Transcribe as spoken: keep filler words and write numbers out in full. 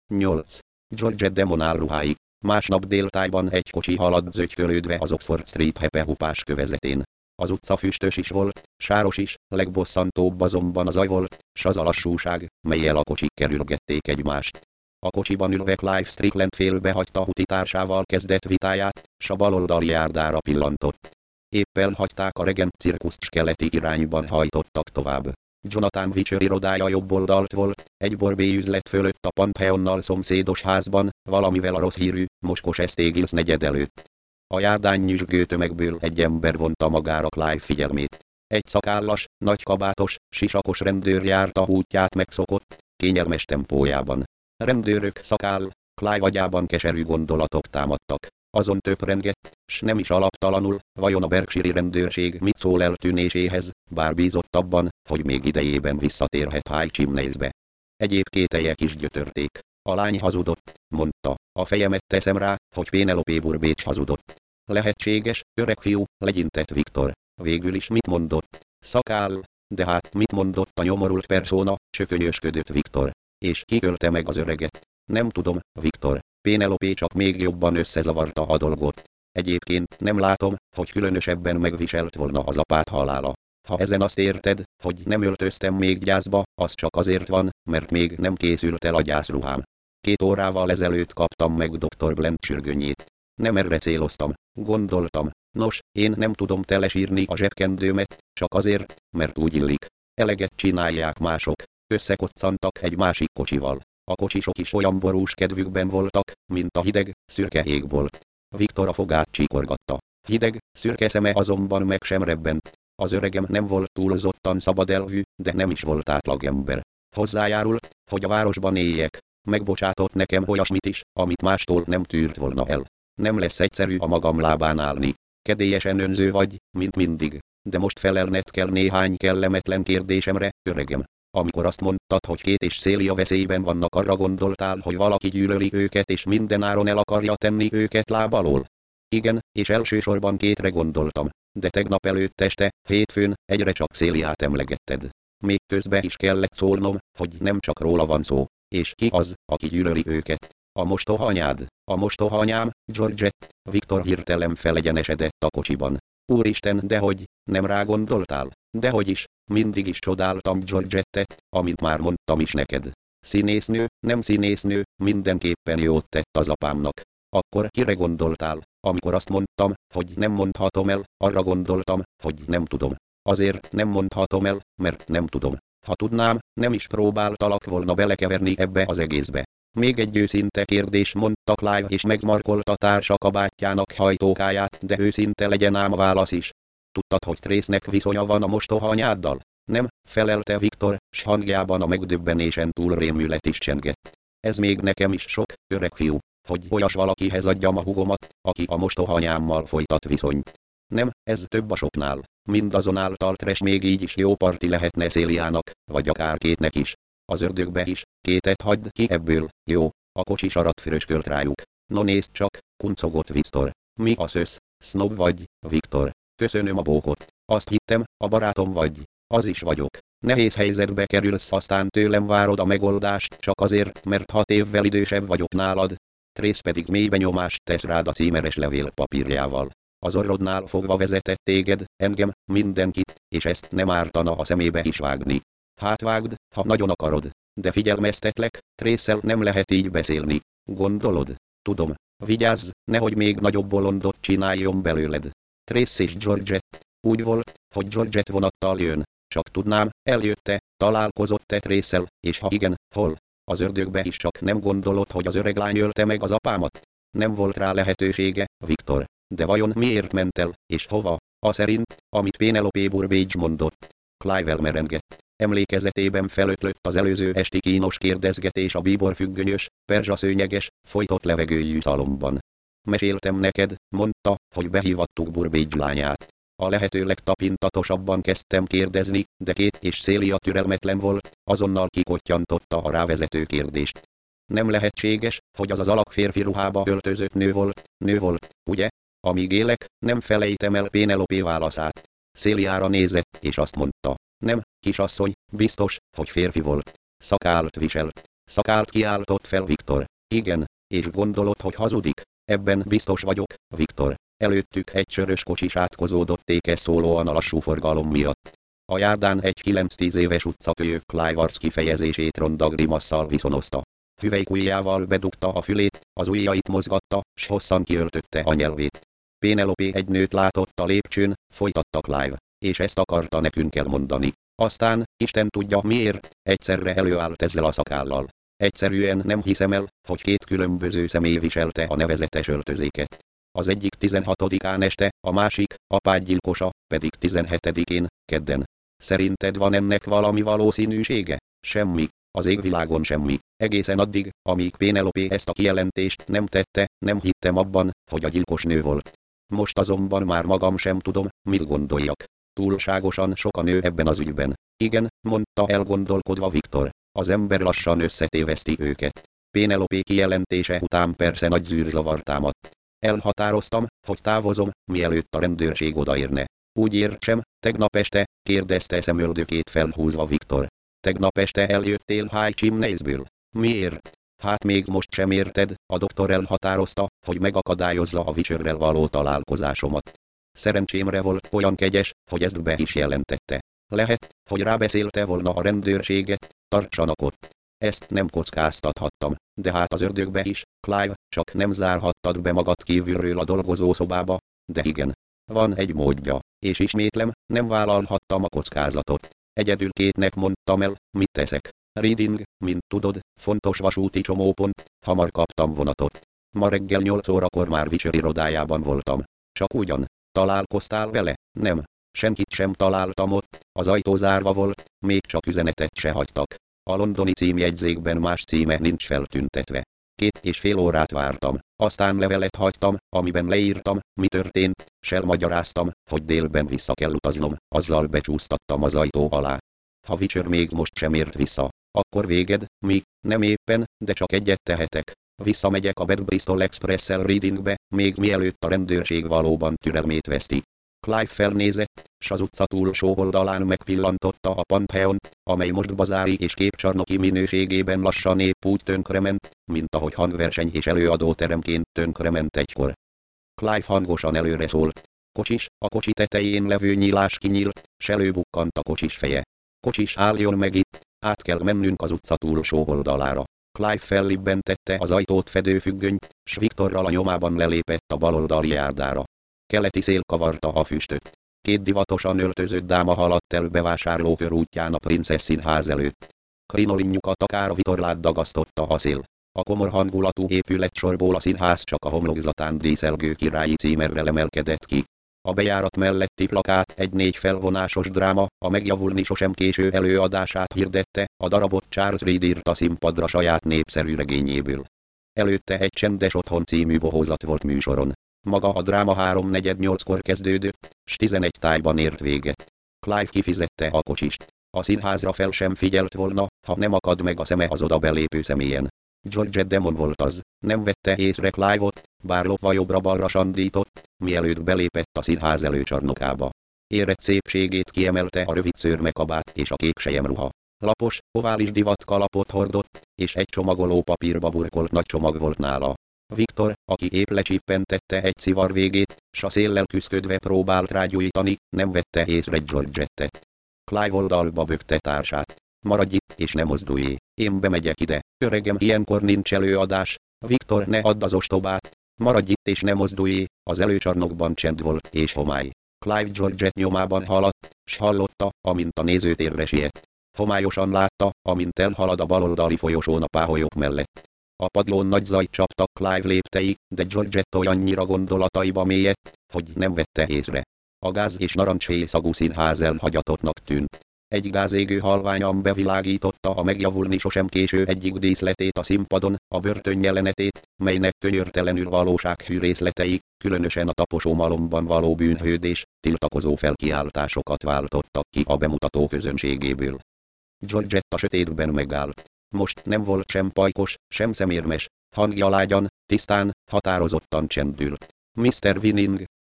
nyolc. Georgette Demon álruhái. Másnap déltájban egy kocsi haladt zögykölődve az Oxford Street hepehupás kövezetén. Az utca füstös is volt, sáros is, legbosszantóbb azonban a zaj volt, s az a lassúság, mellyel a kocsik kerülgették egymást. A kocsiban ülve Clive Strickland félbehagyta hutitársával kezdett vitáját, s a baloldali járdára pillantott. Éppen hagyták a Regent cirkuszt, s keleti irányban hajtottak tovább. Jonathan Witcher irodája jobb oldalt volt, egy borbélyüzlet fölött a Pantheonnal szomszédos házban, valamivel a rossz hírű, moskos Esztégilsz negyed előtt. A járdán nyüzsgő tömegből egy ember vonta magára Clive figyelmét. Egy szakállas, nagy kabátos, sisakos rendőr járta útját megszokott, kényelmes tempójában. Rendőrök, szakál, Clive agyában keserű gondolatok támadtak. Azon töprengett, s nem is alaptalanul, vajon a Berkshire rendőrség mit szól eltűnéséhez, bár bízott abban, hogy még idejében visszatérhet High Chimneysbe. Egyéb kételyek is gyötörték. A lány hazudott, mondta, a fejemet teszem rá, hogy Penelope Burbage hazudott. Lehetséges, öreg fiú, legyintett Viktor. Végül is mit mondott? Szakál, de hát mit mondott a nyomorult persona, csökönyösködött Viktor. És ki ölte meg az öreget? Nem tudom, Viktor. Penelope csak még jobban összezavarta a dolgot. Egyébként nem látom, hogy különösebben megviselt volna az apát halála. Ha ezen azt érted, hogy nem öltöztem még gyászba, az csak azért van, mert még nem készült el a gyászruhám. Két órával ezelőtt kaptam meg doktor Bland sürgönyét. Nem erre céloztam, gondoltam. Nos, én nem tudom telesírni a zsebkendőmet, csak azért, mert úgy illik. Eleget csinálják mások. Összekoccantak egy másik kocsival. A kocsisok is olyan borús kedvükben voltak, mint a hideg, szürke égbolt. Viktor a fogát csíkorgatta. Hideg, szürke szeme azonban meg sem rebbent. Az öregem nem volt túlzottan szabadelvű, de nem is volt átlagember. Hozzájárult, hogy a városban éljek. Megbocsátott nekem olyasmit is, amit mástól nem tűrt volna el. Nem lesz egyszerű a magam lábán állni. Kedélyesen önző vagy, mint mindig. De most felelned kell néhány kellemetlen kérdésemre, öregem. Amikor azt mondtad, hogy Kate és Celia veszélyben vannak, arra gondoltál, hogy valaki gyűlöli őket és mindenáron el akarja tenni őket láb alól? Igen, és elsősorban Kate-re gondoltam. De tegnap előtt este, hétfőn, egyre csak Celiát emlegetted. Még közbe is kellett szólnom, hogy nem csak róla van szó. És ki az, aki gyűlöli őket? A mostoha anyád, a mostoha anyám, Georgette. Viktor hirtelen felegyenesedett a kocsiban. Úristen, dehogy, nem rá gondoltál? Dehogy is, mindig is csodáltam Georgette-et, amint már mondtam is neked. Színésznő, nem színésznő, mindenképpen jót tett az apámnak. Akkor kire gondoltál, amikor azt mondtam, hogy nem mondhatom el, arra gondoltam, hogy nem tudom. Azért nem mondhatom el, mert nem tudom. Ha tudnám, nem is próbáltalak volna belekeverni ebbe az egészbe. Még egy őszinte kérdés, mondta Clive, és megmarkolta társa kabátjának hajtókáját, de őszinte legyen ám a válasz is. Tudtad, hogy Trace-nek viszonya van a mostoha anyáddal? Nem, felelte Viktor, s hangjában a megdöbbenésen túl rémület is csengett. Ez még nekem is sok, öreg fiú, hogy olyas valakihez adjam a húgomat, aki a mostoha anyámmal folytat viszonyt. Nem, ez több a soknál. Mindazonáltal Trace még így is jó parti lehetne Celiának, vagy akár Kate-nek is. Az ördögbe is, Kate-et hagyd ki ebből, jó? A kocsi sarat fröskölt rájuk. No nézd csak, kuncogott Viktor. Mi a szösz? Snob vagy, Viktor? Köszönöm a bókot. Azt hittem, a barátom vagy. Az is vagyok. Nehéz helyzetbe kerülsz, aztán tőlem várod a megoldást, csak azért, mert hat évvel idősebb vagyok nálad. Trace pedig mély benyomást tesz rád a címeres levél papírjával. Az orrodnál fogva vezetett téged, engem, mindenkit, és ezt nem ártana a szemébe is vágni. Hát vágd, ha nagyon akarod. De figyelmeztetlek, Trace-szel nem lehet így beszélni. Gondolod? Tudom. Vigyázz, nehogy még nagyobb bolondot csináljon belőled. Trace és Georgette. Úgy volt, hogy Georgette vonattal jön. Csak tudnám, eljötte, találkozott-e Trace-szel, és ha igen, hol? Az ördögbe is csak nem gondolod, hogy az öreg lány ölte meg az apámat? Nem volt rá lehetősége, Viktor. De vajon miért ment el, és hova? A szerint, amit Penelope Burbage mondott. Clive elmerengett. Emlékezetében felötlött az előző esti kínos kérdezgetés a bíborfüggönyös, perzsaszőnyeges, folytott levegőjű szalomban. Meséltem neked, mondta, hogy behívattuk Burbage lányát. A lehető legtapintatosabban kezdtem kérdezni, de Kate és Celia türelmetlen volt, azonnal kikottyantotta a rávezető kérdést. Nem lehetséges, hogy az az alak férfi ruhába öltözött nő volt, nő volt, ugye? Amíg élek, nem felejtem el Penelope válaszát. Celiára nézett, és azt mondta. Nem, kisasszony, biztos, hogy férfi volt. Szakállt viselt. Szakált kiáltott fel Viktor. Igen, és gondolod, hogy hazudik? Ebben biztos vagyok, Viktor. Előttük egy sörös kocsis átkozódott éke szólóan a lassú forgalom miatt. A járdán egy kilenc-tíz éves utcakölyök Clive arc kifejezését ronda grimasszal viszonozta. Hüvelykujjával bedugta a fülét, az ujjait mozgatta, s hosszan kiöltötte a nyelvét. Penelope egy nőt látott a lépcsőn, folytatta Clive, és ezt akarta nekünk elmondani. Aztán, Isten tudja miért, egyszerre előállt ezzel a szakállal. Egyszerűen nem hiszem el, hogy két különböző személy viselte a nevezetes öltözéket. Az egyik tizenhatodikán este, a másik, apád gyilkosa, pedig tizenhetedikén, kedden. Szerinted van ennek valami valószínűsége? Semmi. Az égvilágon semmi. Egészen addig, amíg Penelope ezt a kijelentést nem tette, nem hittem abban, hogy a gyilkos nő volt. Most azonban már magam sem tudom, mit gondoljak. Túlságosan sok a nő ebben az ügyben. Igen, mondta elgondolkodva Viktor. Az ember lassan összetéveszti őket. Penelope kijelentése után persze nagy zűrzavar támadt. Elhatároztam, hogy távozom, mielőtt a rendőrség odaérne. Úgy értsem, tegnap este, kérdezte szemöldökét felhúzva Viktor. Tegnap este eljöttél High Chimneysből. Miért? Hát még most sem érted, a doktor elhatározta, hogy megakadályozza a Visörrel való találkozásomat. Szerencsémre volt olyan kegyes, hogy ezt be is jelentette. Lehet, hogy rábeszélte volna a rendőrséget, tartsanak ott. Ezt nem kockáztathattam, de hát az ördögbe is, Clive, csak nem zárhattad be magad kívülről a dolgozószobába, de igen. Van egy módja, és ismétlem, nem vállalhattam a kockázatot. Egyedül kétnek mondtam el, mit teszek. Reading, mint tudod, fontos vasúti csomópont, hamar kaptam vonatot. Ma reggel nyolc órakor már Visör irodájában voltam. Csak ugyan, találkoztál vele? Nem. Senkit sem találtam ott, az ajtó zárva volt, még csak üzenetet se hagytak. A londoni címjegyzékben más címe nincs feltüntetve. Két és fél órát vártam, aztán levelet hagytam, amiben leírtam, mi történt, s elmagyaráztam, hogy délben vissza kell utaznom, azzal becsúsztattam az ajtó alá. Ha Visör még most sem ért vissza, akkor véged, mi, nem éppen, de csak egyet tehetek. Visszamegyek a Bed Bristol Express-szel Readingbe, még mielőtt a rendőrség valóban türelmét veszti. Clive felnézett, s az utca túlsó oldalán megpillantotta a Pantheont, amely most bazári és képcsarnoki minőségében lassan épp úgy tönkrement, mint ahogy hangverseny és előadóteremként tönkrement egykor. Clive hangosan előre szólt. Kocsis, a kocsi tetején levő nyílás kinyílt, s előbukkant a kocsis feje. Kocsis, álljon meg itt, át kell mennünk az utca túlsó oldalára. Clive fellibbentette az ajtót fedő függönyt, s Viktorral a nyomában lelépett a baloldali járdára. Keleti szél kavarta a füstöt. Két divatosan öltözött dáma haladt el bevásárlókör útján a Princess Színház előtt. Krinolinjukat akár a vitorlát dagasztotta a szél. A komor hangulatú épületsorból a színház csak a homlokzatán díszelgő királyi címerrel emelkedett ki. A bejárat melletti plakát egy négy felvonásos dráma, a megjavulni sosem késő előadását hirdette, a darabot Charles Reed írta színpadra saját népszerű regényéből. Előtte egy Csendes otthon című bohózat volt műsoron. Maga a dráma háromnegyed nyolckor kezdődött, s tizenegy tájban ért véget. Clive kifizette a kocsist. A színházra fel sem figyelt volna, ha nem akad meg a szeme az oda belépő személyen. Georgette Demon volt az, nem vette észre Clive-ot, bár lopva jobbra-balra sandított, mielőtt belépett a színház előcsarnokába. Érett szépségét kiemelte a rövid szőrmekabát és a kék selyemruha. Lapos, ovális divatkalapot hordott, és egy csomagoló papírba burkolt nagy csomag volt nála. Viktor, aki épp lecsippentette egy szivar végét, s a széllel küszködve próbált rágyújtani, nem vette észre Georgettet. Clive oldalba bökte társát. Maradj itt és ne mozdulj, én bemegyek ide, öregem, ilyenkor nincs előadás. Viktor, ne add az ostobát. Maradj itt és ne mozdulj, az előcsarnokban csend volt és homály. Clive Georgette nyomában haladt, s hallotta, amint a nézőtérre siet. Homályosan látta, amint elhalad a baloldali folyosón a páholyok mellett. A padlón nagy zajt csaptak Clive léptei, de Georgette olyannyira gondolataiba mélyedt, hogy nem vette észre. A gáz és narancsfél szagú színház elhagyatottnak tűnt. Egy gázégő halványan bevilágította a megjavulni sosem késő egyik díszletét a színpadon, a börtön jelenetét, melynek könyörtelenül valósághű részletei, különösen a taposó malomban való bűnhődés, tiltakozó felkiáltásokat váltottak ki a bemutató közönségéből. Georgette a sötétben megállt. Most nem volt sem pajkos, sem szemérmes, hangja lágyan, tisztán, határozottan csendült. miszter Winning,